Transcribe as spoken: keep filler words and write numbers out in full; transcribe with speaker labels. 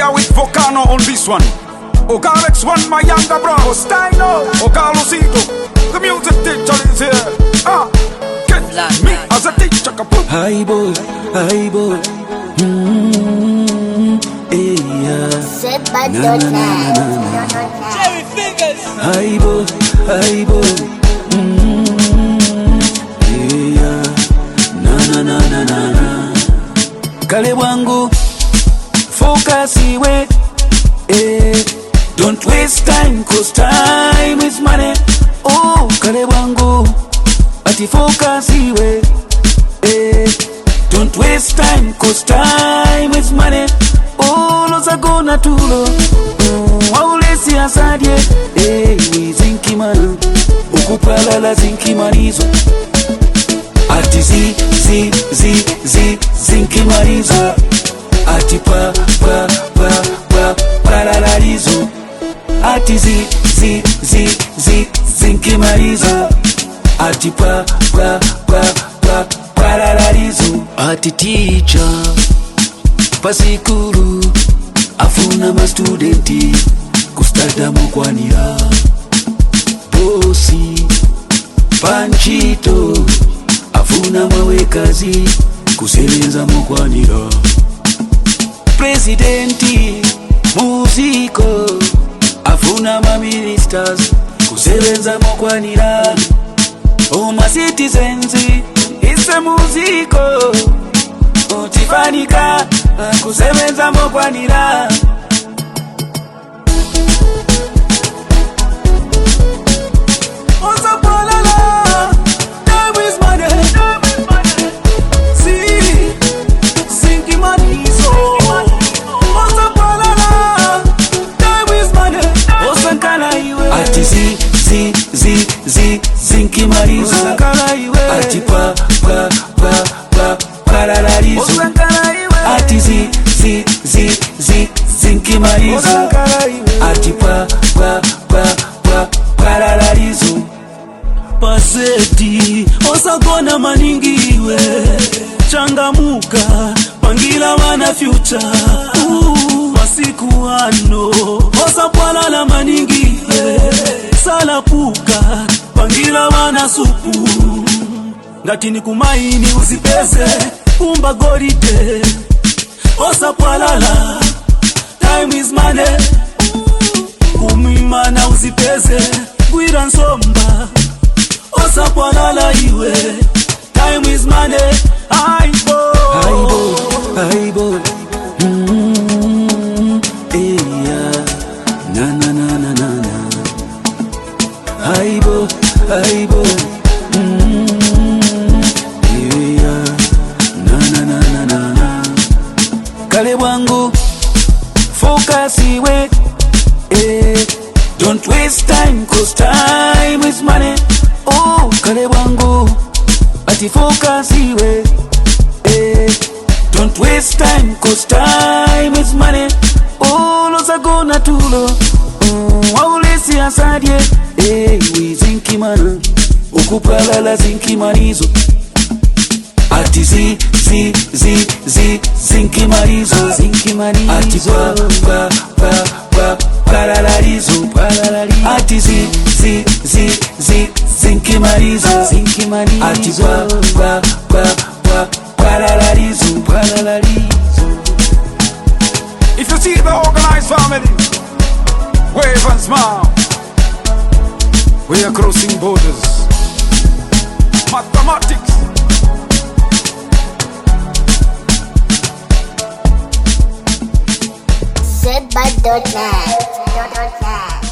Speaker 1: here with Volcano on this one. Ogalex one, my younger brother. Steino, Ogalosito. The music teacher is here. Ah, get me as a teacher.
Speaker 2: Hi boy, hi boy. Mm-hmm. Yeah.
Speaker 3: Said by Dotnet.
Speaker 4: Jerry Fingers.
Speaker 2: Hi boy, hi boy. Mm-hmm. Yeah. Na na na na na na. Kale wangu, focus iwe. Eh. Don't waste time, cause time is money. Oh, kale wangu, ati focus iwe. Eh. Don't waste time, cause time is money. Oh, loza gona tulo. Mm, waulesi asadye. Eh, we zinki mana. Ukupala la zinki manizo. Ati zi, zi, zi, zi, zinki manizo. Ati pa, pa, pa, pa, paralalizo. Ati zi, zi, zi, zi, zinki manizo. Ati pa, pa, pa, pa, paralalizo. Ati teacher pasikuru afuna ma studenti kustada mukwanira. Bosi panchito afuna mawekazi kusebenza mukwanira. Presidenti muziko afuna ma ministers kusebenza mukwanira. Oh my citizens ise muziko utifanika kusebenza mokwanira. Osa palala, time is money. See, sinking money so. Osa palala, time is money. Osa kala iwe. Ati zi, zi, zi, zi, sinking money so. Osa kala iwe. Ati pa, pa, pa, pa, paralalizo. Ati zi, zi, zi, zi, zinki marizo. Ati pa, pa, pa, pa, paralalizo. Paseti, osagona maningiwe. Changamuka, pangila wana future. uh, Masiku ano, osapwala la maningiwe. Salapuka, pangila wana supu. Ngatini kumaini uzipeze kumba goride. Osa palala, time is money. Kumimana uzipeze gwira nsomba. Osa palala iwe, time is money. Aibo, aibo, aibo. Mm-hmm. Yeah. Na na na na na na. Aibo, aibo. Kale wangu, focus iwe. Eh. Don't waste time, cause time is money. Oh, kale wangu, ati focus iwe. Eh. Don't waste time, cause time is money. Oh, loza gona tulo. Mm, waulesi asadye. Eh, we zinki mana. Ukupala la zinki manizo. Ati zi, zi, zi, zi, zinki marizo. Zinki marizo. Ati pa, pa, pa, pa, paralalizo. Paralalizo. Ati zi, zi, zi, zi, zinki marizo. Zinki marizo. Ati pa, pa, pa, pa, paralalizo. Paralalizo.
Speaker 1: If you see the organized family, wave and smile. We are crossing borders. Mathematics.
Speaker 3: Said by Dotnet.